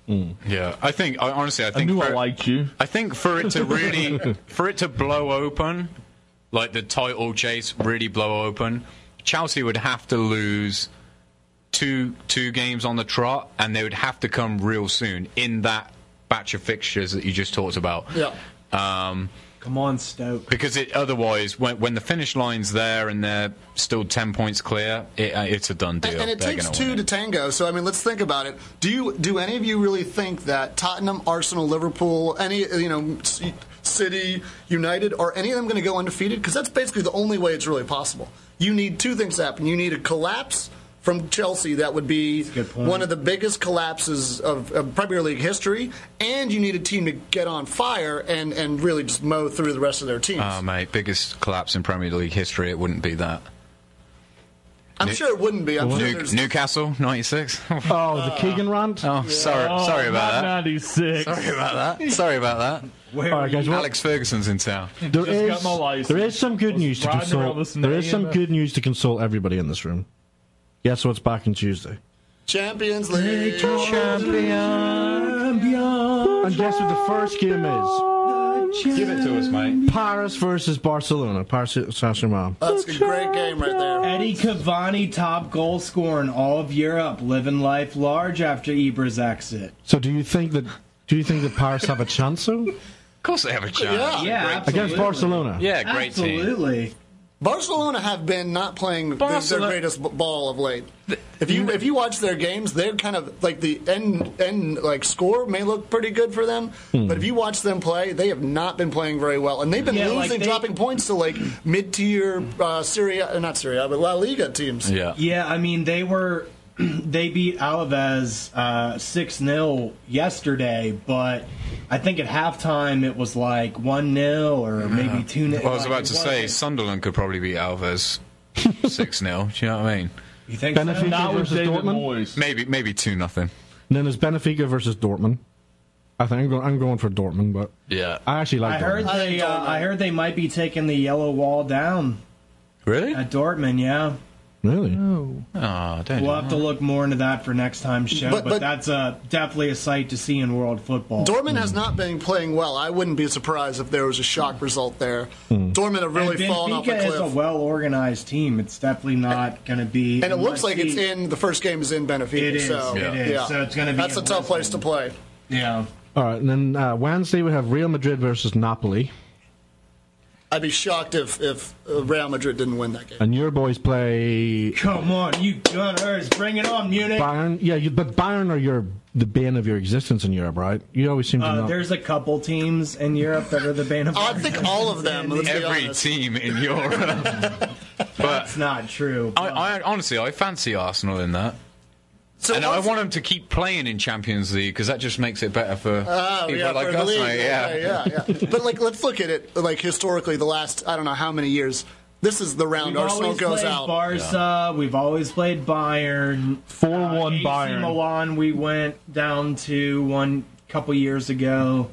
Yeah, I think I knew I liked you. I think for it to really, for it to blow open, like the title chase really blow open, Chelsea would have to lose two games on the trot, and they would have to come real soon in that batch of fixtures that you just talked about. Yeah. Come on, Stoke. Because otherwise, when the finish line's there and they're still 10 points clear, it's a done deal. And it takes two to tango. So I mean, let's think about it. Do any of you really think that Tottenham, Arsenal, Liverpool, City, United, are any of them going to go undefeated? Because that's basically the only way it's really possible. You need two things to happen. You need a collapse from Chelsea. That would be one of the biggest collapses of Premier League history, and you need a team to get on fire and really just mow through the rest of their teams. Oh, mate, biggest collapse in Premier League history, it wouldn't be that. I'm sure it wouldn't be. Newcastle, 96. Oh, the Keegan rant? Oh, sorry about that. 96. Sorry about that. All right, guys, Alex Ferguson's in town. There is some good news to console. There is some good news to console everybody in this room. Guess what's back on Tuesday? Champions League. Champion. And guess what the first game is? Give it to us, mate. Paris versus Barcelona. Paris Saint-Germain. That's a great game right there. Eddie Cavani, top goal scorer in all of Europe, living life large after Ibra's exit. So do you think that Paris have a chance, though? Of course they have a chance. Yeah, against Barcelona. Yeah, great team. Absolutely. Barcelona have been not playing their greatest ball of late. If you watch their games, they're kind of like the end score may look pretty good for them, but if you watch them play, they have not been playing very well, and they've been dropping points to like mid-tier La Liga teams. Yeah. I mean, they beat Alaves 6-0 yesterday, but I think at halftime it was like 1-0 or maybe 2-0. Well, I was about to say, Sunderland could probably beat Alves 6-0. Do you know what I mean? You think Benfica versus Dortmund? Maybe 2-0. And then there's Benfica versus Dortmund. I think I'm going for Dortmund, but yeah, I actually like Dortmund. I heard they might be taking the yellow wall down. Really? At Dortmund, yeah. Really? Oh, we'll have to look more into that for next time's show, but that's definitely a sight to see in world football. Dortmund has not been playing well. I wouldn't be surprised if there was a shock result there. Dortmund have really fallen off a cliff. Benfica is a well-organized team. It's definitely not going to be... And it looks like the first game is in Benfica. It is, so, it is. So it's going to be... That's a tough place to play. Yeah. All right, and then Wednesday we have Real Madrid versus Napoli. I'd be shocked if Real Madrid didn't win that game. And your boys play... Come on, you Gunners. Bring it on, Munich. Bayern. Yeah, but Bayern are the bane of your existence in Europe, right? You always seem to know. There's a couple teams in Europe that are the bane of I think all of them. Every team in Europe. That's not true. I honestly, I fancy Arsenal in that. So and I want them to keep playing in Champions League because that just makes it better for people like us, mate. Yeah. But let's look at it historically. The last I don't know how many years. This is the round Arsenal goes out. Barca. We've always played Bayern. 4-1 Bayern. AC Milan. We went down to one couple years ago.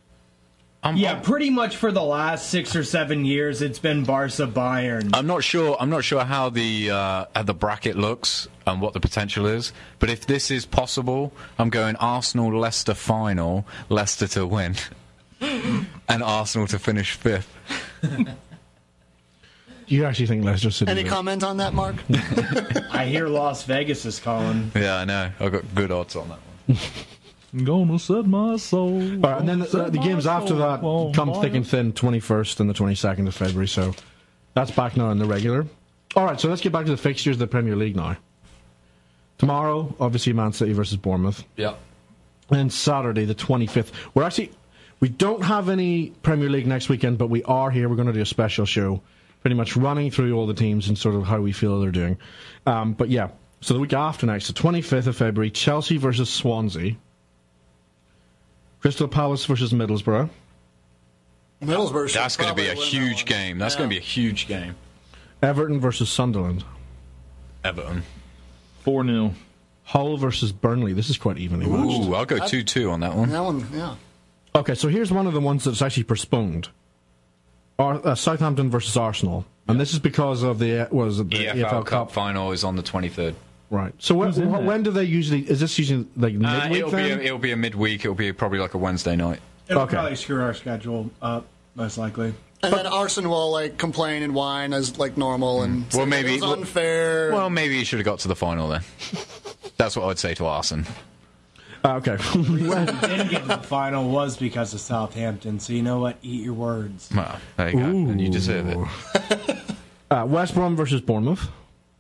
Pretty much for the last 6 or 7 years, it's been Barca Bayern. I'm not sure how the bracket looks and what the potential is. But if this is possible, I'm going Arsenal Leicester final, Leicester to win, and Arsenal to finish fifth. You actually think Leicester City? Any comment on that, Mark? I hear Las Vegas is calling. Yeah, I know. I've got good odds on that one. I'm gonna set my soul. All right, and then the games after that come thick and thin, 21st and the 22nd of February, so that's back now in the regular. All right, so let's get back to the fixtures of the Premier League now. Tomorrow, obviously, Man City versus Bournemouth. Yeah. And Saturday, the 25th. We don't have any Premier League next weekend, but we are here. We're going to do a special show, pretty much running through all the teams and sort of how we feel they're doing. But yeah, so the week after next, the 25th of February, Chelsea versus Swansea. Crystal Palace versus Middlesbrough. That's going to be a huge game. That's going to be a huge game. Everton versus Sunderland. Everton. 4-0. Hull versus Burnley. This is quite evenly matched. Ooh, I'll go 2-2 on that one. That one, yeah. Okay, so here's one of the ones that's actually postponed. Southampton versus Arsenal. And this is because of the EFL Cup final is on the 23rd. Right. So when do they usually? Is this usually like midweek? It'll be a midweek. It'll be probably like a Wednesday night. It'll probably screw our schedule up, most likely. And then Arsenal will like complain and whine as like normal, and well, maybe it was unfair. Well, maybe you should have got to the final then. That's what I'd say to Arsenal. Okay. When we didn't get to the final was because of Southampton. So you know what? Eat your words. Well, there you go, and you deserve it. West Brom versus Bournemouth.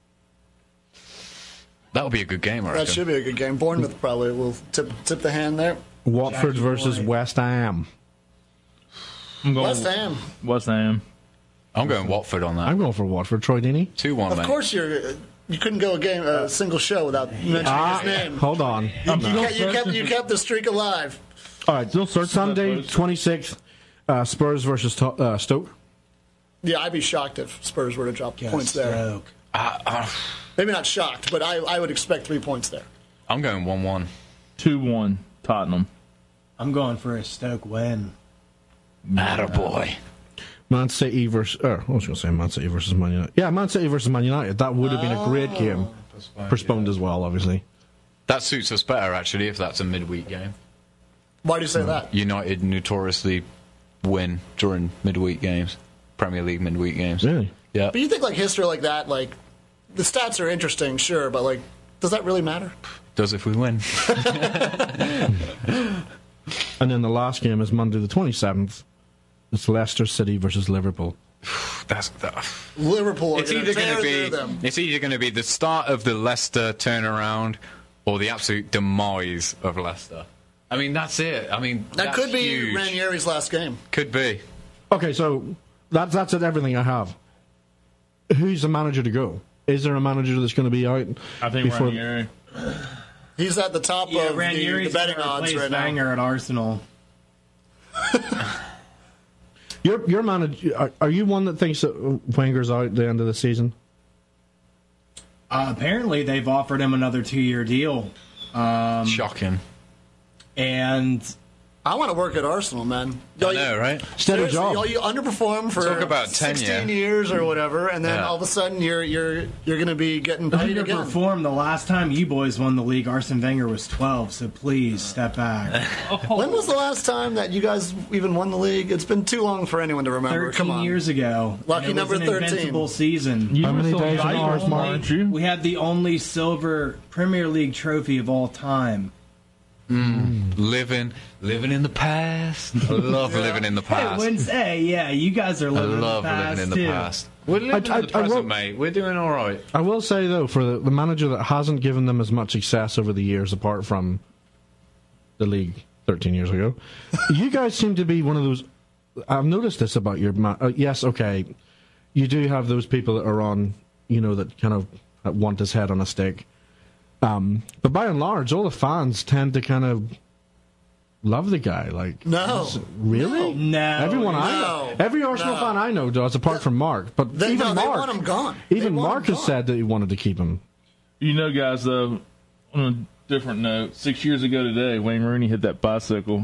That'll be a good game, I reckon. That should be a good game. Bournemouth probably will tip the hand there. Watford versus West Ham. I'm going West Ham. West Ham. I'm going Watford on that. I'm going for Watford. Troy Deeney. 2-1, Of course you couldn't go a single show without mentioning his name. Hold on. You kept the streak alive. All right. Sunday, 26th, Spurs versus Stoke. Yeah, I'd be shocked if Spurs were to drop points there. Maybe not shocked, but I would expect 3 points there. I'm going 1-1. 2-1 Tottenham. I'm going for a Stoke win. Attaboy. Man City versus... I was going to say Man City versus Man United. Yeah, Man City versus Man United. That would have been a great game. Postponed as well, obviously. That suits us better, actually, if that's a midweek game. Why do you say that? United notoriously win during midweek games. Premier League midweek games. Really? Yeah. But you think like history like that, like the stats are interesting, sure, but like, does that really matter? Does if we win. And then the last game is Monday the 27th. It's Leicester City versus Liverpool. Liverpool. It's either going to be the start of the Leicester turnaround or the absolute demise of Leicester. I mean, that's it. I mean, that could be huge. Ranieri's last game. Could be. Okay, so that's it. Everything I have. Who's the manager to go? Is there a manager that's going to be out? I think Ranieri. He's at the top of the betting odds right now. Wenger at Arsenal. Your manager, are you one that thinks that Wenger's out at the end of the season? Apparently, they've offered him another 2-year deal. Shocking. And I want to work at Arsenal, man. I know, right? Steady job. You underperform for Talk about 16 years or whatever, and then all of a sudden you're going to be getting paid again. Underperformed. The last time you boys won the league, Arsene Wenger was 12. So please step back. When was the last time that you guys even won the league? It's been too long for anyone to remember. 13 years ago. Lucky number 13. Invincible season. How many days in ours, Mark? We had the only silver Premier League trophy of all time. Living in the past. I love living in the past. You guys are living in the past. I love living in the past. We're living in the present, mate. We're doing all right. I will say, though, for the manager that hasn't given them as much success over the years, apart from the league 13 years ago, you guys seem to be one of those... I've noticed this about your... yes, okay, you do have those people that are on, that kind of want his head on a stick. But by and large, all the fans tend to kind of love the guy. Like, no, really, no. Everyone I know, every Arsenal fan I know does, apart from Mark. But even Mark, they want him gone. Even Mark has said that he wanted to keep him. Guys, though, on a different note, 6 years ago today, Wayne Rooney hit that bicycle.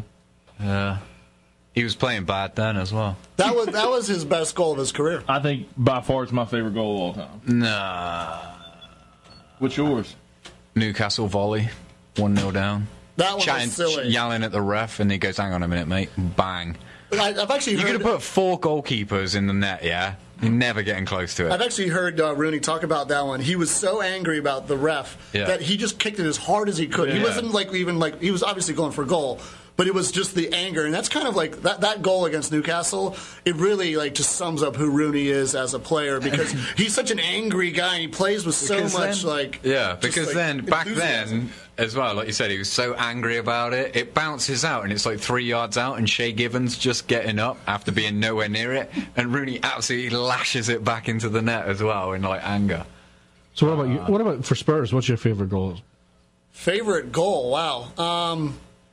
He was playing bad then as well. That was his best goal of his career. I think by far it's my favorite goal of all time. Nah. What's yours? Newcastle volley, 1-0 down. That one was silly. Yelling at the ref, and he goes, "Hang on a minute, mate!" Bang. I've actually you could have put 4 goalkeepers in the net. Yeah, you're never getting close to it. I've actually heard Rooney talk about that one. He was so angry about the ref that he just kicked it as hard as he could. Yeah. He wasn't he was obviously going for a goal. But it was just the anger, and that's kind of like that goal against Newcastle. It really just sums up who Rooney is as a player, because he's such an angry guy and he plays with so much because back then as well, like you said, he was so angry about it. It bounces out and it's like 3 yards out, and Shay Gibbons just getting up after being nowhere near it, and Rooney absolutely lashes it back into the net as well in anger. So what about you? What about for Spurs? What's your favorite goal? Favorite goal? Wow.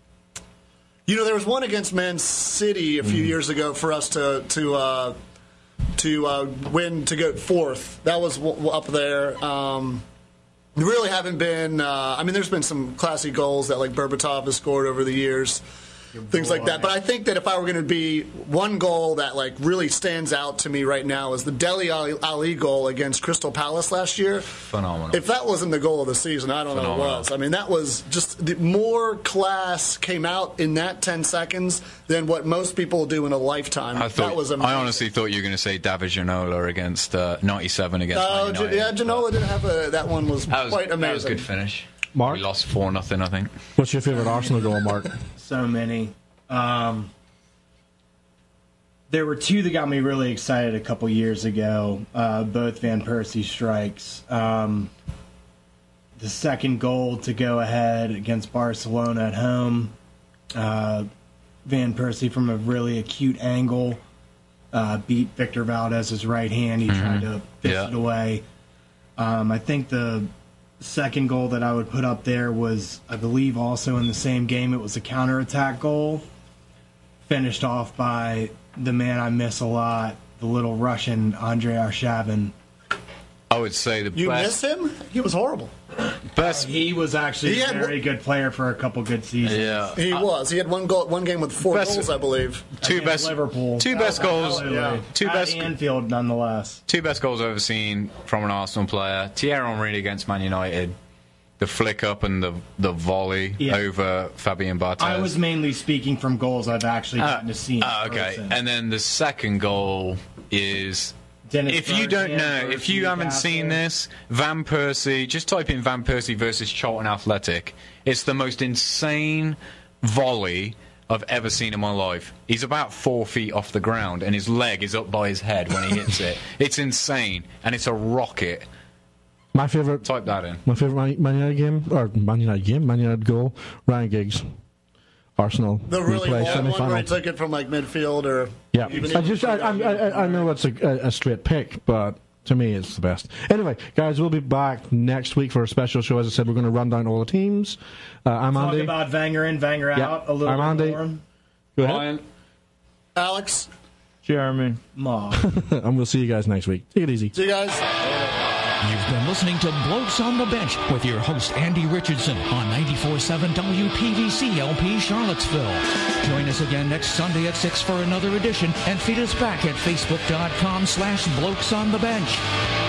There was one against Man City a few years ago for us to win to go fourth. That was up there. Really haven't been. There's been some classy goals that Berbatov has scored over the years. things like that. But I think that if I were going to be one goal that like really stands out to me right now is the Dele Ali goal against Crystal Palace last year. Phenomenal. If that wasn't the goal of the season, I don't know what was. I mean, that was just more class came out in that 10 seconds than what most people do in a lifetime. That was amazing. I honestly thought you were going to say David Ginola against 97 against Man United. Yeah, Ginola didn't have that one was quite amazing. That was a good finish. Mark? We lost 4-0, I think. What's your favorite Arsenal goal, Mark? So many. There were two that got me really excited a couple years ago, both Van Persie strikes. The second goal to go ahead against Barcelona at home, Van Persie from a really acute angle beat Victor Valdez's right hand. He tried to fist it away. I think the second goal that I would put up there was, I believe, also in the same game. It was a counterattack goal, finished off by the man I miss a lot, the little Russian Andrei Arshavin. I would say the best. You miss him? He was horrible. He was actually a very good player for a couple good seasons. Yeah, he was. He had one game with 4 goals, I believe. Liverpool. Two best goals. At Anfield, nonetheless. Two best goals I've ever seen from an Arsenal player. Thierry Henry against Man United. The flick up and the volley over Fabien Barthez. I was mainly speaking from goals I've actually gotten to see. Okay, and then the second goal is. If you haven't seen this, Van Persie, just type in Van Persie versus Charlton Athletic. It's the most insane volley I've ever seen in my life. He's about 4 feet off the ground, and his leg is up by his head when he hits it. It's insane, and it's a rocket. My favorite. Type that in. My favorite Man United goal. Ryan Giggs, Arsenal. The really long one where he took it from like midfield or. Yeah, I know it's a straight pick, but to me it's the best. Anyway, guys, we'll be back next week for a special show. As I said, we're going to run down all the teams. I'm Andy. Talk about Wenger in, Wenger out a little bit. I'm Andy. More. Go ahead. Ryan. Alex. Jeremy. Ma. And we'll see you guys next week. Take it easy. See you guys. You've been listening to Blokes on the Bench with your host, Andy Richardson, on 94.7 WPVC LP Charlottesville. Join us again next Sunday at 6 for another edition, and feed us back at facebook.com/Blokes on the Bench.